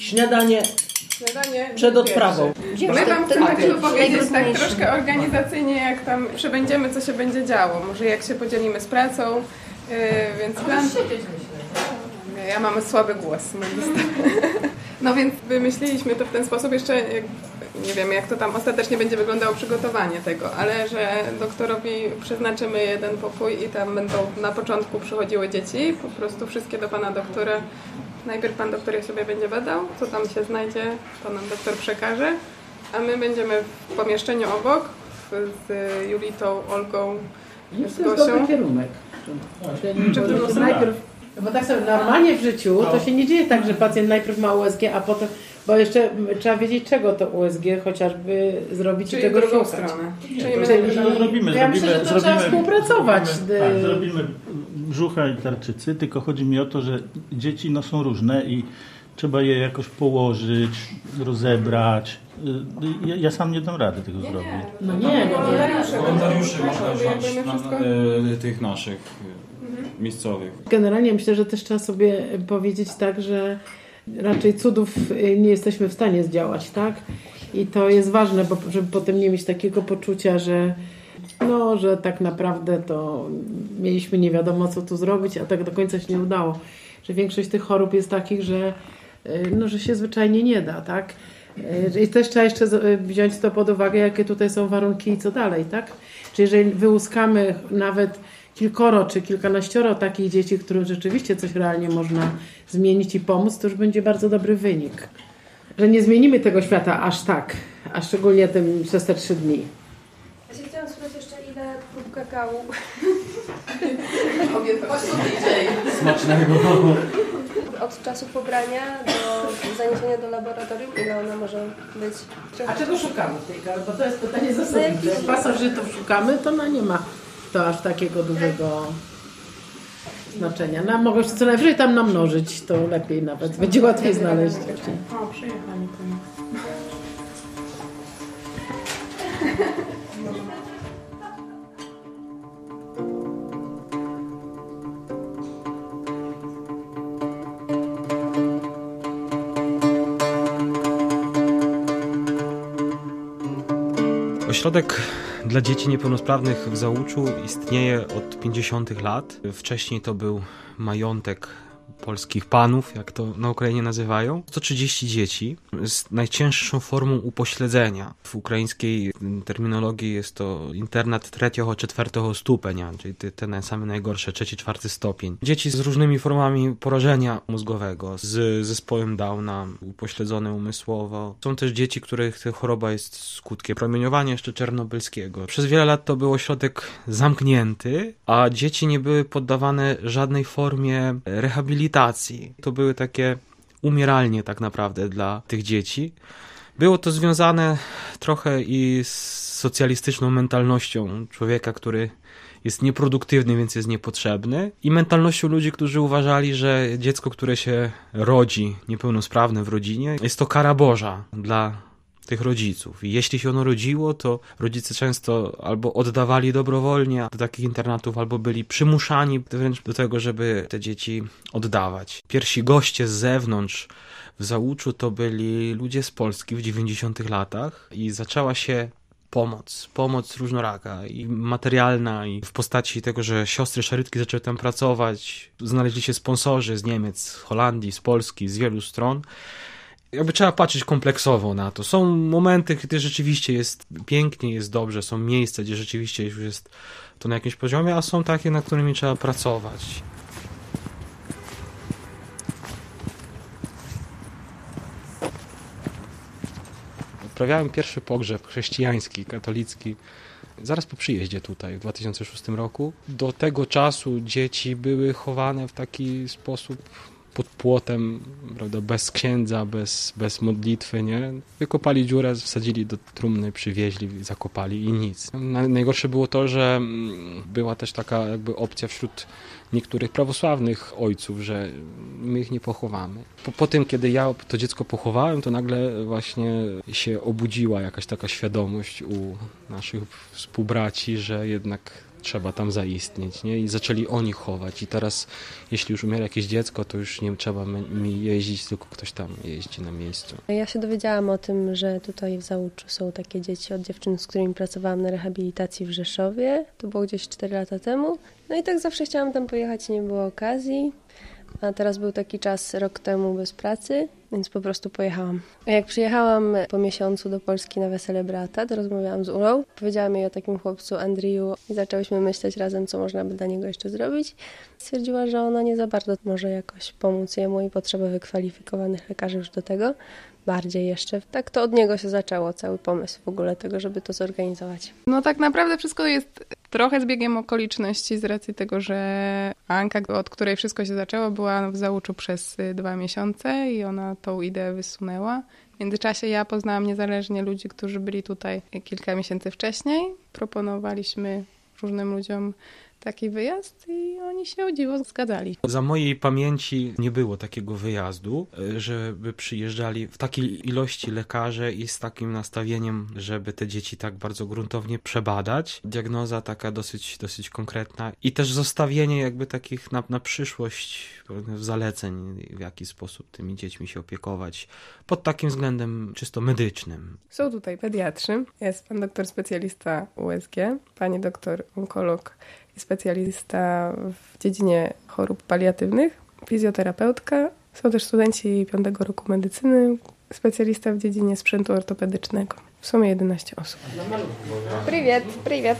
Śniadanie przed odprawą. My wam chcemy tak powiedzieć tak troszkę organizacyjnie, jak tam przebędziemy, co się będzie działo. Może jak się podzielimy z pracą, więc plan... Ja mam słaby głos. No więc wymyśliliśmy to w ten sposób. Jeszcze nie wiem, jak to tam ostatecznie będzie wyglądało przygotowanie tego, ale że doktorowi przeznaczymy jeden pokój i tam będą na początku przychodziły dzieci, po prostu wszystkie do pana doktora. Najpierw pan doktor je sobie będzie badał, co tam się znajdzie, to nam doktor przekaże, a my będziemy w pomieszczeniu obok z Julitą, Olgą, z Gosią. To jest dobry kierunek. Najpierw, bo tak sobie normalnie w życiu to się nie dzieje tak, że pacjent najpierw ma USG, a potem, bo jeszcze trzeba wiedzieć, czego to USG chociażby zrobić czyli i tego drugą szukać. stronę. Ja myślę, że to trzeba współpracować. Zrobimy brzucha i tarczycy, tylko chodzi mi o to, że dzieci są różne i trzeba je jakoś położyć, rozebrać. Ja sam nie dam rady tego zrobić. Wolontariuszy można wziąć tych naszych miejscowych. Generalnie myślę, że też trzeba sobie powiedzieć tak, że raczej cudów nie jesteśmy w stanie zdziałać, tak? I to jest ważne, żeby potem nie mieć takiego poczucia, że że tak naprawdę to mieliśmy nie wiadomo co tu zrobić, a tak do końca się nie udało. Że większość tych chorób jest takich, że się zwyczajnie nie da, tak? I też trzeba jeszcze wziąć to pod uwagę, jakie tutaj są warunki i co dalej, tak? Czyli jeżeli wyłuskamy nawet kilkoro czy kilkanaścioro takich dzieci, którym rzeczywiście coś realnie można zmienić i pomóc, to już będzie bardzo dobry wynik. Że nie zmienimy tego świata aż tak, a szczególnie przez te 3 dni. Ja się chciałam spytać jeszcze, ile prób kakao Smacznego. od czasu pobrania do zaniesienia do laboratorium, ile ona może być? A czego szukamy w tej karcie? Bo to jest pytanie zasadnicze. Jak pasożytów szukamy, to nie ma to aż takiego dużego znaczenia. Mogę co najwyżej tam namnożyć, to lepiej nawet. Będzie łatwiej znaleźć. O, przyjechali to. Ośrodek dla dzieci niepełnosprawnych w Załuczu istnieje od 50 lat. Wcześniej to był majątek polskich panów, jak to na Ukrainie nazywają. 130 dzieci z najcięższą formą upośledzenia. W ukraińskiej terminologii jest to internat trzeciego, czwartego stupnia, czyli te same najgorsze, 3., 4. stopień. Dzieci z różnymi formami porażenia mózgowego, z zespołem Downa, upośledzone umysłowo. Są też dzieci, których ta choroba jest skutkiem promieniowania jeszcze czarnobylskiego. Przez wiele lat to był ośrodek zamknięty, a dzieci nie były poddawane żadnej formie rehabilitacji. To były takie umieralnie tak naprawdę dla tych dzieci. Było to związane trochę i z socjalistyczną mentalnością człowieka, który jest nieproduktywny, więc jest niepotrzebny, i mentalnością ludzi, którzy uważali, że dziecko, które się rodzi niepełnosprawne w rodzinie, jest to kara Boża dla tych rodziców. I jeśli się ono rodziło, to rodzice często albo oddawali dobrowolnie do takich internatów, albo byli przymuszani wręcz do tego, żeby te dzieci oddawać. Pierwsi goście z zewnątrz w Załuczu to byli ludzie z Polski w 90 latach i zaczęła się pomoc różnoraka i materialna, i w postaci tego, że siostry szarytki zaczęły tam pracować, znaleźli się sponsorzy z Niemiec, z Holandii, z Polski, z wielu stron. Jakby trzeba patrzeć kompleksowo na to. Są momenty, gdy rzeczywiście jest pięknie, jest dobrze, są miejsca, gdzie rzeczywiście już jest to na jakimś poziomie, a są takie, na którymi trzeba pracować. Odprawiałem pierwszy pogrzeb chrześcijański, katolicki, zaraz po przyjeździe tutaj w 2006 roku. Do tego czasu dzieci były chowane w taki sposób pod płotem, prawda, bez księdza, bez modlitwy, nie? Wykopali dziurę, wsadzili do trumny, przywieźli, zakopali i nic. Najgorsze było to, że była też taka jakby opcja wśród niektórych prawosławnych ojców, że my ich nie pochowamy. Po tym, kiedy ja to dziecko pochowałem, to nagle właśnie się obudziła jakaś taka świadomość u naszych współbraci, że jednak trzeba tam zaistnieć, nie? I zaczęli oni chować. I teraz, jeśli już umiera jakieś dziecko, to już nie trzeba mi jeździć, tylko ktoś tam jeździ na miejscu. Ja się dowiedziałam o tym, że tutaj w Załuczu są takie dzieci od dziewczyn, z którymi pracowałam na rehabilitacji w Rzeszowie. To było gdzieś 4 lata temu. No i tak zawsze chciałam tam pojechać, nie było okazji. A teraz był taki czas rok temu bez pracy, więc po prostu pojechałam. A jak przyjechałam po miesiącu do Polski na wesele brata, to rozmawiałam z Ulą. Powiedziałam jej o takim chłopcu Andriju i zaczęłyśmy myśleć razem, co można by dla niego jeszcze zrobić. Stwierdziła, że ona nie za bardzo może jakoś pomóc jemu i potrzeba wykwalifikowanych lekarzy już do tego. Bardziej jeszcze. Tak to od niego się zaczęło, cały pomysł w ogóle tego, żeby to zorganizować. No tak naprawdę wszystko jest trochę zbiegiem okoliczności z racji tego, że Anka, od której wszystko się zaczęło, była w Załuczu przez 2 miesiące i ona tą ideę wysunęła. W międzyczasie ja poznałam niezależnie ludzi, którzy byli tutaj kilka miesięcy wcześniej. Proponowaliśmy różnym ludziom taki wyjazd i oni się o dziwo zgadzali. Za mojej pamięci nie było takiego wyjazdu, żeby przyjeżdżali w takiej ilości lekarze i z takim nastawieniem, żeby te dzieci tak bardzo gruntownie przebadać. Diagnoza taka dosyć konkretna i też zostawienie jakby takich na przyszłość pewnych zaleceń, w jaki sposób tymi dziećmi się opiekować pod takim względem czysto medycznym. Są tutaj pediatrzy, jest pan doktor specjalista USG, pani doktor onkolog i specjalista w dziedzinie chorób paliatywnych, fizjoterapeutka. Są też studenci 5. roku medycyny, specjalista w dziedzinie sprzętu ortopedycznego. W sumie 11 osób. Привет, привет.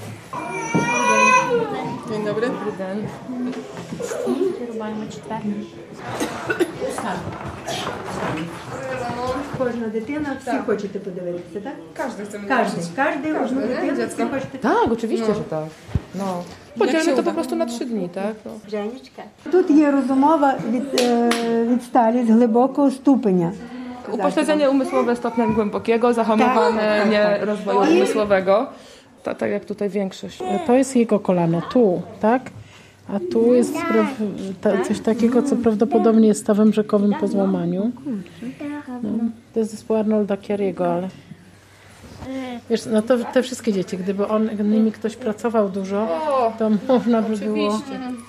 Dzień dobry. Кожна дитина, всі хочете подивитися, так? Każdy chce Кожен одну дитину всі хочете. Tak, oczywiście, że tak. No. Podzielmy to po prostu na 3 dni, tak? No. Женечка. Тут є розумова відсталість глибокого ступеня. Upośledzenie umysłowe stopnia głębokiego, zahamowanie rozwoju umysłowego. Tak jak tutaj większość. To jest jego kolano, tu, tak? A tu jest coś takiego, co prawdopodobnie jest stawem rzekowym po złamaniu. No, to jest zespół Arnolda Chiariego, ale... Wiesz, no to te wszystkie dzieci, gdyby nimi ktoś pracował dużo, to można by było...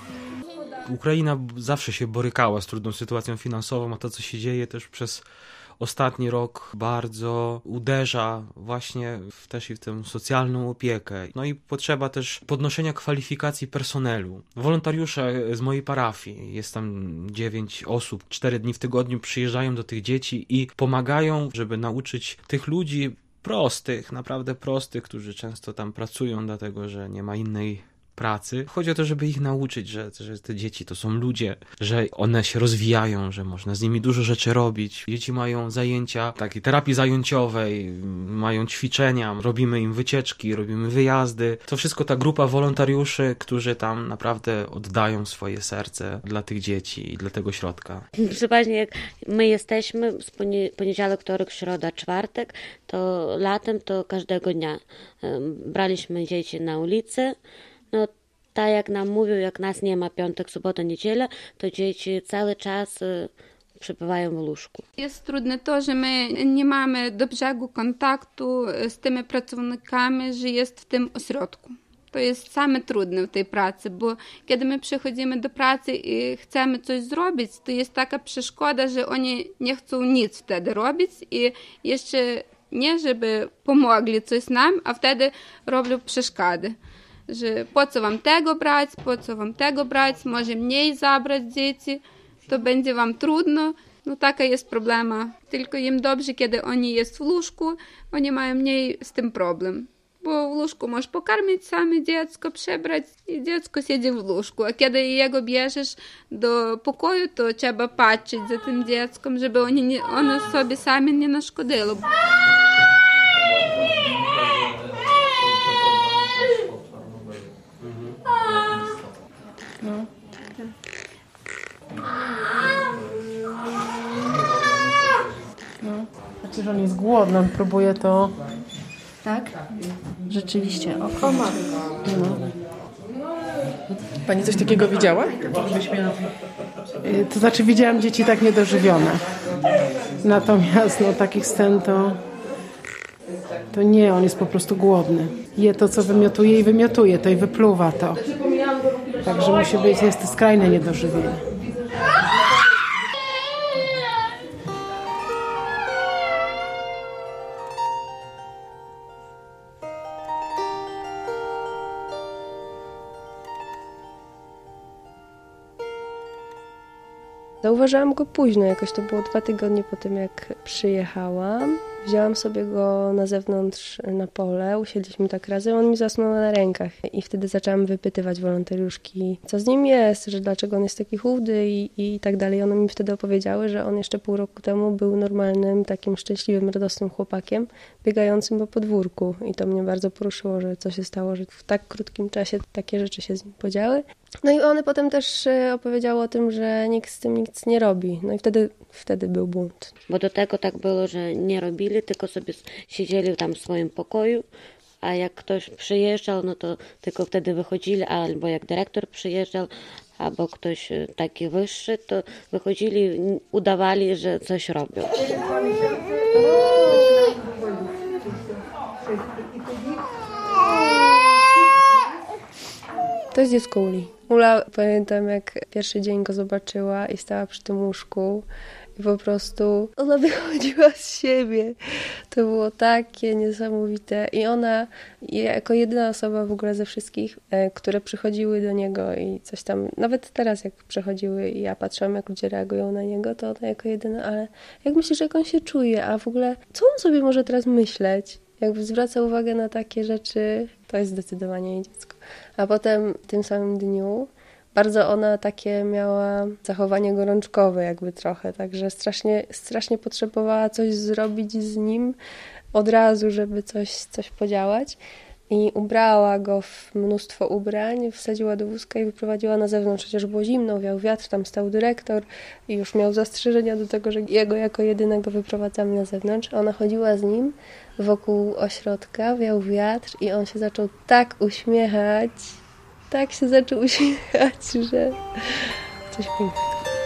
Ukraina zawsze się borykała z trudną sytuacją finansową, a to, co się dzieje też przez ostatni rok, bardzo uderza właśnie też i w tę socjalną opiekę. No i potrzeba też podnoszenia kwalifikacji personelu. Wolontariusze z mojej parafii, jest tam 9 osób, 4 dni w tygodniu przyjeżdżają do tych dzieci i pomagają, żeby nauczyć tych ludzi prostych, naprawdę prostych, którzy często tam pracują, dlatego że nie ma innej pracy. Chodzi o to, żeby ich nauczyć, że te dzieci to są ludzie, że one się rozwijają, że można z nimi dużo rzeczy robić. Dzieci mają zajęcia takiej terapii zajęciowej, mają ćwiczenia, robimy im wycieczki, robimy wyjazdy. To wszystko ta grupa wolontariuszy, którzy tam naprawdę oddają swoje serce dla tych dzieci i dla tego środka. Przeważnie jak my jesteśmy z poniedziałek, wtorek, środa, czwartek, to latem to każdego dnia braliśmy dzieci na ulicę. No tak jak nam mówią, jak nas nie ma piątek, sobota, niedziela, to dzieci cały czas przebywają w łóżku. Jest trudne to, że my nie mamy dobrego kontaktu z tymi pracownikami, że jest w tym ośrodku. To jest same trudne w tej pracy, bo kiedy my przychodzimy do pracy i chcemy coś zrobić, to jest taka przeszkoda, że oni nie chcą nic wtedy robić i jeszcze nie, żeby pomogli coś nam, a wtedy robią przeszkody. Że po co wam tego brać, może mniej zabrać dzieci, to będzie wam trudno. No taka jest problema. Tylko im dobrze, kiedy oni jest w łóżku, oni mają mniej z tym problem. Bo w łóżku możesz pokarmić same dziecko, przebrać i dziecko siedzi w łóżku. A kiedy jego bierzesz do pokoju, to trzeba patrzeć za tym dzieckiem, żeby ono sobie sami nie naszkodziło. No. No. Znaczy, że on jest głodny, on próbuje to... Tak? Rzeczywiście. No. Pani coś takiego widziała? To znaczy widziałam dzieci tak niedożywione. Natomiast no, takich scen to... To nie, on jest po prostu głodny. Je to, co wymiotuje i wymiotuje, to i wypluwa to. Także musi być, jest to skrajne niedożywienie. Zauważyłam go późno, jakoś to było 2 tygodnie po tym, jak przyjechałam. Wzięłam sobie go na zewnątrz na pole, usiedliśmy tak razem, on mi zasnął na rękach i wtedy zaczęłam wypytywać wolontariuszki, co z nim jest, że dlaczego on jest taki chudy i tak dalej. One mi wtedy opowiedziały, że on jeszcze pół roku temu był normalnym, takim szczęśliwym, radosnym chłopakiem, biegającym po podwórku i to mnie bardzo poruszyło, że co się stało, że w tak krótkim czasie takie rzeczy się z nim podziały. No i one potem też opowiedziały o tym, że nikt z tym nic nie robi. No i wtedy był bunt. Bo do tego tak było, że nie robili, tylko sobie siedzieli tam w swoim pokoju, a jak ktoś przyjeżdżał, no to tylko wtedy wychodzili, albo jak dyrektor przyjeżdżał, albo ktoś taki wyższy, to wychodzili, udawali, że coś robią. To jest dziecko Uli. Ula, pamiętam jak pierwszy dzień go zobaczyła i stała przy tym łóżku i po prostu ona wychodziła z siebie. To było takie niesamowite i ona jako jedyna osoba w ogóle ze wszystkich, które przychodziły do niego i coś tam, nawet teraz jak przychodziły i ja patrzyłam jak ludzie reagują na niego, to ona jako jedyna, ale jak myślisz, jak on się czuje, a w ogóle co on sobie może teraz myśleć? Jakby zwraca uwagę na takie rzeczy, to jest zdecydowanie jej dziecko. A potem w tym samym dniu bardzo ona takie miała zachowanie gorączkowe jakby trochę, także strasznie potrzebowała coś zrobić z nim od razu, żeby coś podziałać. I ubrała go w mnóstwo ubrań, wsadziła do wózka i wyprowadziła na zewnątrz, chociaż było zimno, wiał wiatr, tam stał dyrektor i już miał zastrzeżenia do tego, że jego jako jedynego wyprowadzamy na zewnątrz. Ona chodziła z nim wokół ośrodka, wiał wiatr i on się zaczął tak uśmiechać, że coś pięknego.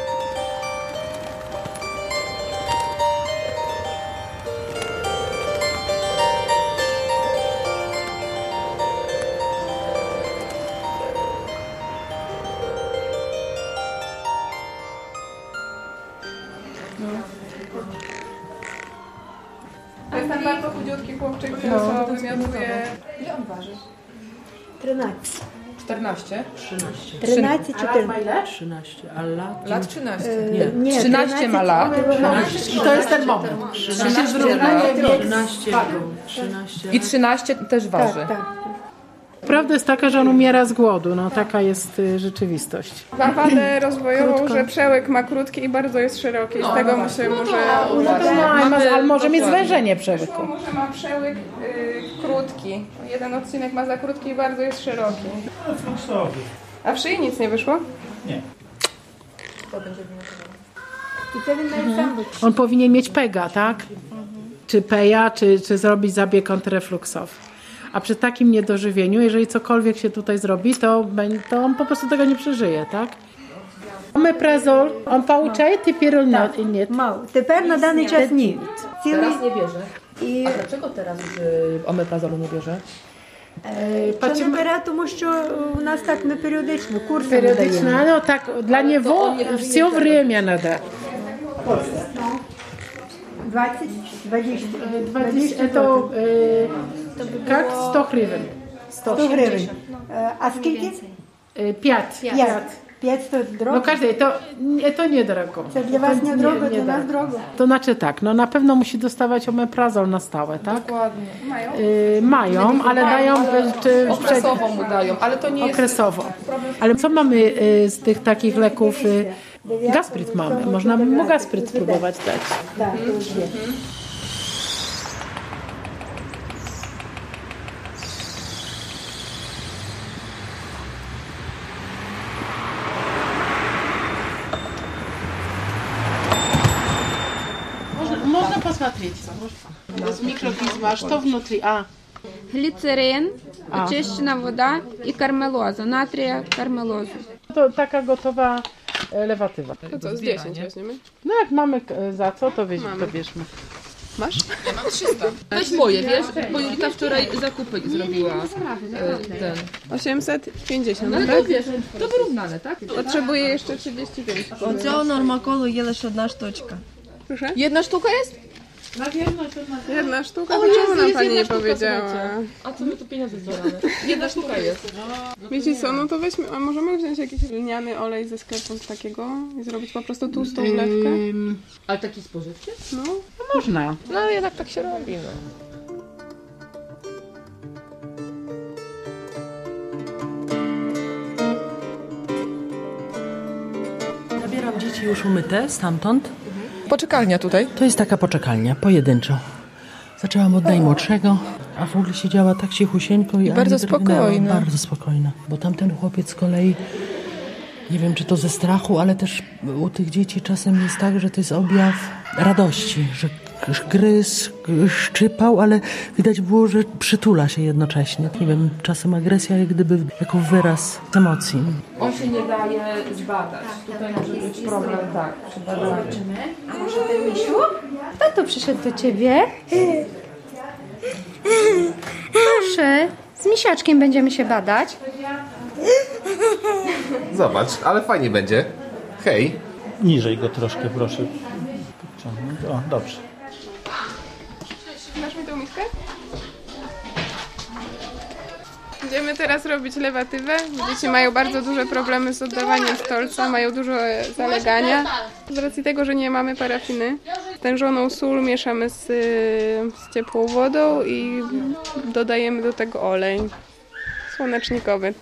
To jest ten bardzo chudziutki chłopczyk, który co wymiotuje. Ile on waży? 13. 14? 13, 14. 13, a lat? Lat 13. Nie, 13 ma lat. I to jest ten moment. 13 I 13 też waży. Tak. Prawda jest taka, że on umiera z głodu. No, taka jest rzeczywistość. Ma wadę rozwojową, że przełyk ma krótki i bardzo jest szeroki. Z tego mu się może ale może mieć zwężenie przełyku. Może ma przełyk krótki. Jeden odcinek ma za krótki i bardzo jest szeroki. A w szyi nic nie wyszło? Nie. On powinien mieć PEGA, tak? Czy PEJA, czy zrobić zabieg antyrefluksowy. A przy takim niedożywieniu, jeżeli cokolwiek się tutaj zrobi, to on po prostu tego nie przeżyje, tak? Omeprazol, on получает теперь нет? Mało. Teraz na dany czas nie. Teraz nie bierze. A dlaczego teraz omeprazolu nie bierze? Це не бере, тому що у нас так ми періодично курси Периодично, надаємо. no tak, dla niego все время надо. 20, 20. 20, to как 100 гривен. 100 гривень. А скільки? 5. 5 to No drogo. każdej, to niedrogo. Це для вас не drogo, dla nas drogo. To znaczy tak, no na pewno musi dostawać omeprazol na stałe, tak? Dokładnie. Mają, ale dają Okresowo mu dają, ale to nie jest... okresowo. Ale co mamy z tych takich leków? Gaspryt mamy. Można by mu gaspryt spróbować dać. Tak, to już jest. Можно посмотреть. Микрофизма, что внутри? Гліцерин, очищена вода і кармелоза, натрія кармелозу. To taka gotowa lewatywa. To co, z 10 weźmiemy? No jak mamy za co, to bierzmy. Masz? Ja mam 300. Weź moje, wiesz, bo Julita wczoraj zakupy zrobiła. 850, No ale tak? to wiesz, to wyrównane, tak? Potrzebuję jeszcze 35. Оцього нормаколу є лише одна штучка. Proszę? Jedna sztuka jest? Jedna sztuka? O Dlaczego Jezu, nam jest pani jedna nie sztuka, powiedziała? słuchajcie. A co my tu pieniądze zbieramy? Jedna sztuka jest. Wiecie co, no to weźmy, a możemy wziąć jakiś lniany olej ze sklepu takiego i zrobić po prostu tłustą wlewkę? Ale taki spożywczy? No. Można. No ale jednak tak się robi, no. Zabieram dzieci już umyte stamtąd. Poczekalnia tutaj? To jest taka poczekalnia, pojedynczo. Zaczęłam od najmłodszego, a w ogóle siedziała tak cichusieńko i bardzo ani drgnęła. spokojna. Bardzo spokojna. Bo tamten chłopiec z kolei, nie wiem czy to ze strachu, ale też u tych dzieci czasem jest tak, że to jest objaw radości, że gryzł, szczypał, ale widać było, że przytula się jednocześnie. Nie wiem, czasem agresja jak gdyby jako wyraz emocji. On się nie daje zbadać. Tutaj może być problem, tak. Zobaczymy. A może ten misiu? Kto tu przyszedł do ciebie? Proszę, z misiaczkiem będziemy się badać. Zobacz, ale fajnie będzie. Hej. Niżej go troszkę proszę podciągnąć. O, dobrze. Masz mi tą miskę? Będziemy teraz robić lewatywę. Dzieci mają bardzo duże problemy z oddawaniem stolca, mają dużo zalegania. Z racji tego, że nie mamy parafiny, stężoną sól mieszamy z ciepłą wodą i dodajemy do tego olej słonecznikowy.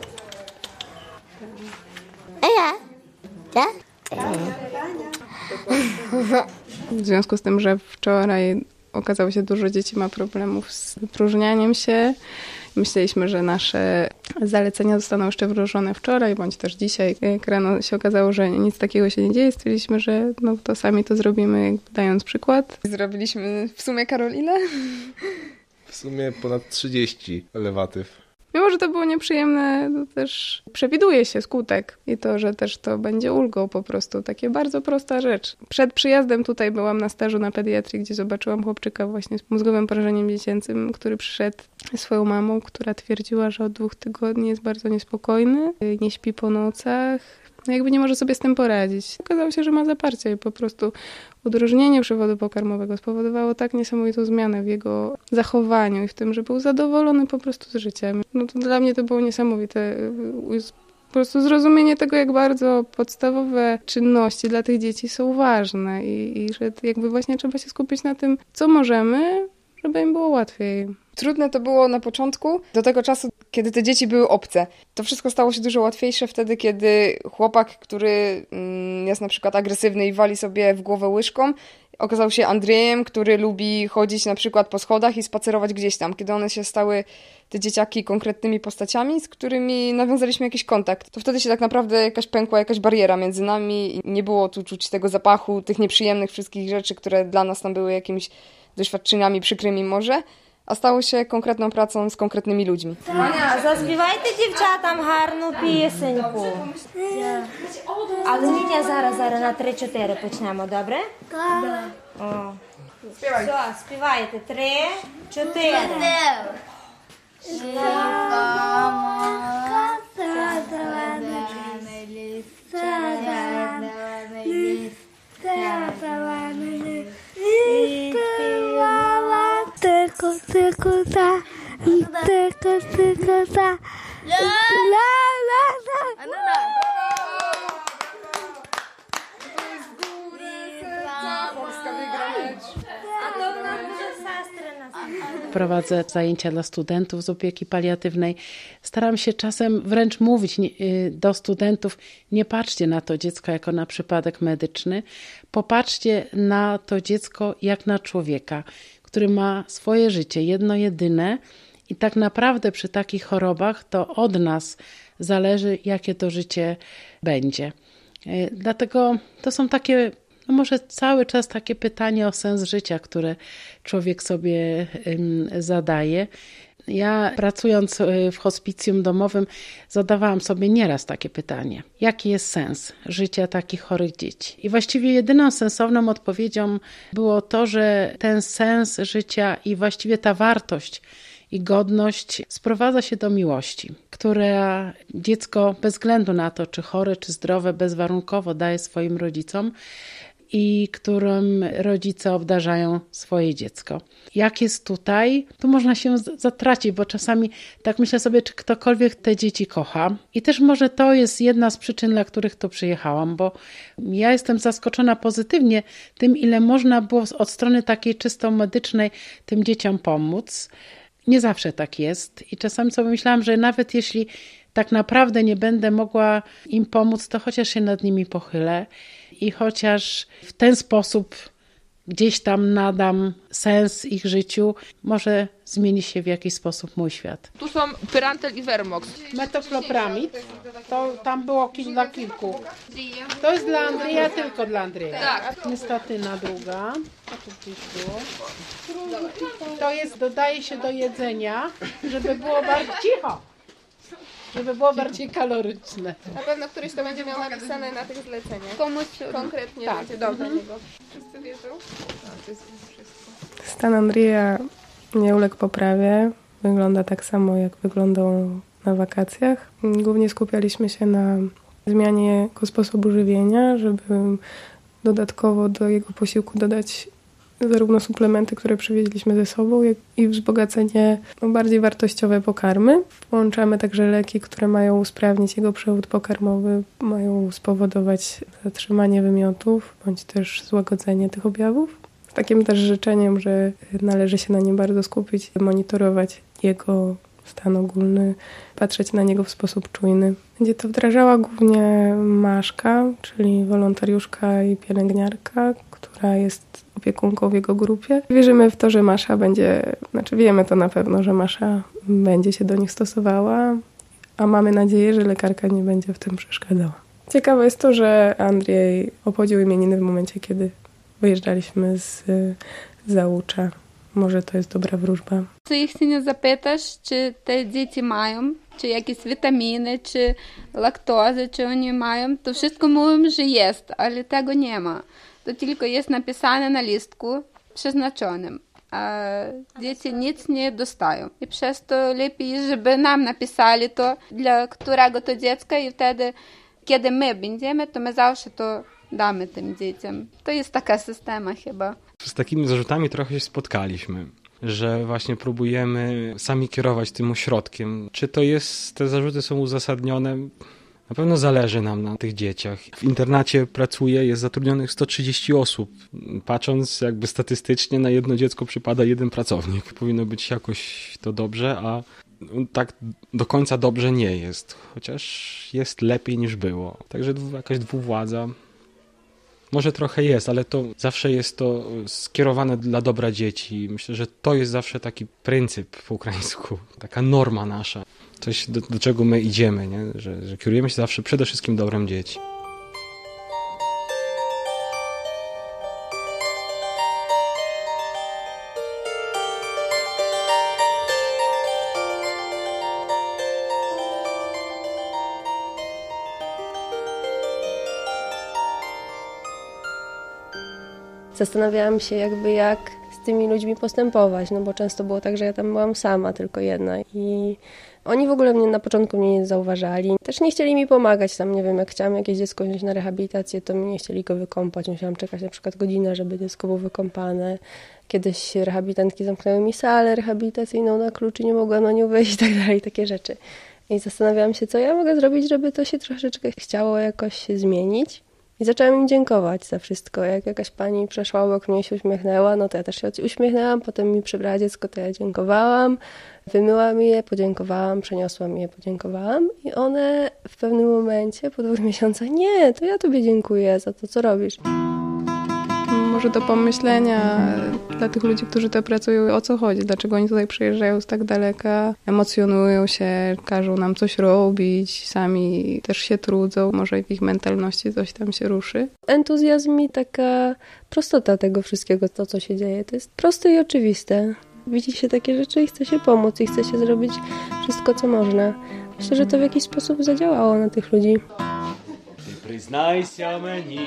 W związku z tym, że wczoraj okazało się, że dużo dzieci ma problemów z wypróżnianiem się. Myśleliśmy, że nasze zalecenia zostaną jeszcze wdrożone wczoraj, bądź też dzisiaj. Jak rano się okazało, że nic takiego się nie dzieje, stwierdziliśmy, że no to sami to zrobimy, dając przykład. Zrobiliśmy w sumie, Karol, ile? W sumie ponad 30 lewatyw. Mimo, że to było nieprzyjemne, to też przewiduje się skutek i to, że też to będzie ulgą po prostu. Takie bardzo prosta rzecz. Przed przyjazdem tutaj byłam na stażu na pediatrii, gdzie zobaczyłam chłopczyka właśnie z mózgowym porażeniem dziecięcym, który przyszedł swoją mamą, która twierdziła, że od 2 tygodni jest bardzo niespokojny, nie śpi po nocach. No jakby nie może sobie z tym poradzić. Okazało się, że ma zaparcie i po prostu udrożnienie przewodu pokarmowego spowodowało tak niesamowitą zmianę w jego zachowaniu i w tym, że był zadowolony po prostu z życiem. No to dla mnie to było niesamowite. Po prostu zrozumienie tego, jak bardzo podstawowe czynności dla tych dzieci są ważne i że jakby właśnie trzeba się skupić na tym, co możemy, żeby im było łatwiej. Trudne to było na początku, do tego czasu, kiedy te dzieci były obce. To wszystko stało się dużo łatwiejsze wtedy, kiedy chłopak, który jest na przykład agresywny i wali sobie w głowę łyżką, okazał się Andrzejem, który lubi chodzić na przykład po schodach i spacerować gdzieś tam. Kiedy one się stały, te dzieciaki, konkretnymi postaciami, z którymi nawiązaliśmy jakiś kontakt, to wtedy się tak naprawdę pękła jakaś bariera między nami i nie było tu czuć tego zapachu, tych nieprzyjemnych wszystkich rzeczy, które dla nas tam były jakimiś doświadczeniami przykrymi może, a stało się konkretną pracą z konkretnymi ludźmi. Аня, заспівайте дівчатам гарну пісеньку. Але Ніня зараз на 3-4 почнемо, добре? Так. О. Все, співайте. 3-4. Prowadzę zajęcia dla studentów z opieki paliatywnej. Staram się czasem wręcz mówić do studentów, nie patrzcie na to dziecko jako na przypadek medyczny, popatrzcie na to dziecko jak na człowieka, który ma swoje życie, jedno jedyne i tak naprawdę przy takich chorobach to od nas zależy, jakie to życie będzie. Dlatego to są takie, no może cały czas takie pytanie o sens życia, które człowiek sobie zadaje. Ja pracując w hospicjum domowym zadawałam sobie nieraz takie pytanie. Jaki jest sens życia takich chorych dzieci? I właściwie jedyną sensowną odpowiedzią było to, że ten sens życia i właściwie ta wartość i godność sprowadza się do miłości, która dziecko bez względu na to, czy chore, czy zdrowe, bezwarunkowo daje swoim rodzicom i którym rodzice obdarzają swoje dziecko. Jak jest tutaj, tu można się zatracić, bo czasami tak myślę sobie, czy ktokolwiek te dzieci kocha. I też może to jest jedna z przyczyn, dla których tu przyjechałam, bo ja jestem zaskoczona pozytywnie tym, ile można było od strony takiej czysto medycznej tym dzieciom pomóc. Nie zawsze tak jest i czasami sobie myślałam, że nawet jeśli tak naprawdę nie będę mogła im pomóc, to chociaż się nad nimi pochylę i chociaż w ten sposób gdzieś tam nadam sens ich życiu, może zmieni się w jakiś sposób mój świat. Tu są Pyrantel i Vermox. Metoklopramid, to tam było dla kilku. To jest dla Andrzeja, tylko dla Andrzeja. Tak. Nystatyna druga. To tu gdzieś było. To jest, dodaje się do jedzenia, żeby było bardziej cicho. Żeby było bardziej kaloryczne. Na pewno któryś to będzie miał napisane na tych zleceniach. Komuś konkretnie tak. będzie dobrze. Wszyscy wiedzą? Stan Andrzeja nie uległ poprawie. Wygląda tak samo, jak wyglądał na wakacjach. Głównie skupialiśmy się na zmianie jego sposobu żywienia, żeby dodatkowo do jego posiłku dodać zarówno suplementy, które przywieźliśmy ze sobą, jak i wzbogacenie o bardziej wartościowe pokarmy. Włączamy także leki, które mają usprawnić jego przewód pokarmowy, mają spowodować zatrzymanie wymiotów, bądź też złagodzenie tych objawów. Z takim też życzeniem, że należy się na nim bardzo skupić, monitorować jego stan ogólny, patrzeć na niego w sposób czujny. Będzie to wdrażała głównie Maszka, czyli wolontariuszka i pielęgniarka, która jest opiekunką w jego grupie. Wierzymy w to, że Masza będzie, wiemy to na pewno, że Masza będzie się do nich stosowała, a mamy nadzieję, że lekarka nie będzie w tym przeszkadzała. Ciekawe jest to, że Andrzej obchodził imieniny w momencie, kiedy wyjeżdżaliśmy z Załucza. Może to jest dobra wróżba. Co ich nie zapytasz, czy te dzieci mają, czy jakieś witaminy, czy laktozę, czy oni mają, to wszystko mówią, że jest, ale tego nie ma. To tylko jest napisane na listku przeznaczonym, a dzieci nic nie dostają. I przez to lepiej, żeby nam napisali to, dla którego to dziecka i wtedy, kiedy my będziemy, to my zawsze to damy tym dzieciom. To jest taka systema chyba. Z takimi zarzutami trochę się spotkaliśmy, że właśnie próbujemy sami kierować tym ośrodkiem. Czy to jest, te zarzuty są uzasadnione? Na pewno zależy nam na tych dzieciach. W internacie pracuje, jest zatrudnionych 130 osób. Patrząc jakby statystycznie na jedno dziecko przypada jeden pracownik. Powinno być jakoś to dobrze, a tak do końca dobrze nie jest. Chociaż jest lepiej niż było. Także jakaś dwuwładza. Może trochę jest, ale to zawsze jest to skierowane dla dobra dzieci. Myślę, że to jest zawsze taki pryncyp po ukraińsku, taka norma nasza. Coś, do czego my idziemy, nie? Że kierujemy się zawsze przede wszystkim dobrem dzieci. Zastanawiałam się jak z tymi ludźmi postępować, no bo często było tak, że ja tam byłam sama, tylko jedna i oni w ogóle na początku mnie nie zauważali. Też nie chcieli mi pomagać tam, nie wiem, jak chciałam jakieś dziecko wziąć na rehabilitację, to mi nie chcieli go wykąpać. Musiałam czekać na przykład godzinę, żeby dziecko było wykąpane. Kiedyś rehabilitantki zamknęły mi salę rehabilitacyjną na klucz i nie mogłam na nią wejść i tak dalej, takie rzeczy. I zastanawiałam się, co ja mogę zrobić, żeby to się troszeczkę chciało jakoś zmienić. I zaczęłam im dziękować za wszystko. Jak jakaś pani przeszła obok mnie i się uśmiechnęła, no to ja też się uśmiechnęłam. Potem mi przybrała dziecko, to ja dziękowałam. Wymyłam je, podziękowałam, przeniosłam je, podziękowałam. I one w pewnym momencie, po 2 miesiącach, nie, to ja tobie dziękuję za to, co robisz. Może do pomyślenia dla tych ludzi, którzy tu pracują, o co chodzi, dlaczego oni tutaj przyjeżdżają z tak daleka, emocjonują się, każą nam coś robić, sami też się trudzą, może w ich mentalności coś tam się ruszy. Entuzjazm i taka prostota tego wszystkiego, to co się dzieje, to jest proste i oczywiste. Widzi się takie rzeczy i chce się pomóc i chce się zrobić wszystko, co można. Myślę, że to w jakiś sposób zadziałało na tych ludzi. Ty признайся мені,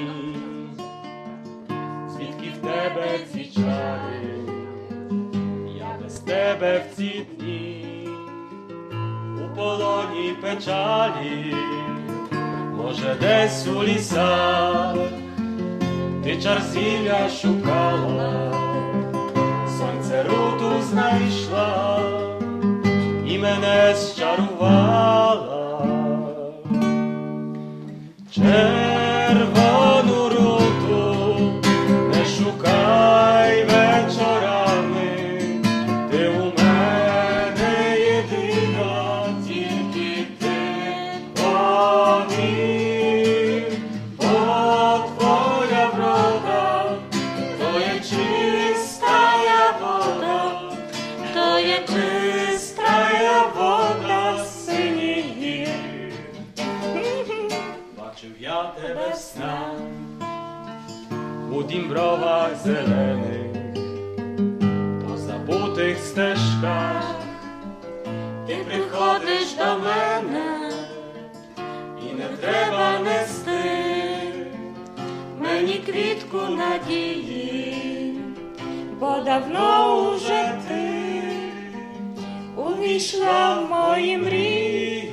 звідки в тебе ці чари, я без тебе в ці дні, у полоні печалі, може десь у лісах, ти чар зілля шукала, сонце руту знайшла і мене зчарувала. Червону руту не шукай вечорами, ти у мене єдина, тільки ти повір, бо твоя врода, то є чистая вода, то є чистая вода синіх гір. Бачив я тебе в снах, у дімбровах зелених, по забутих стежках, ти приходиш до мене, і не треба нести мені квітку надії, бо давно уже ти увійшла в мої мрії.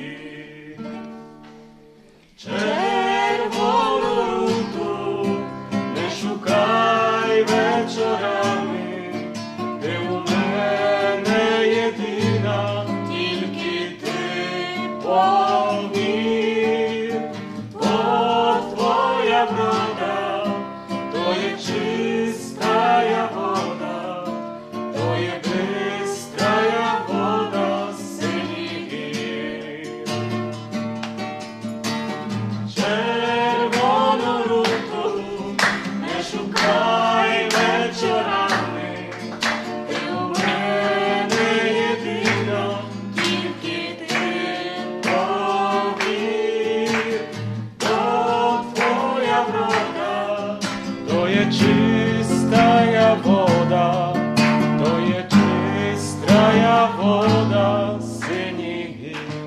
Червону руту не шукай вечорами, ти у мене єдина, тільки ти повір, бо твоя врода, то є чистая вода, то є бистрая вода синіх гір. Червону руту не шукай вечорами, ти у мене єдина, тільки ти повір, бо твоя врода, то є чистая вода, то є чистая вода синіх гір.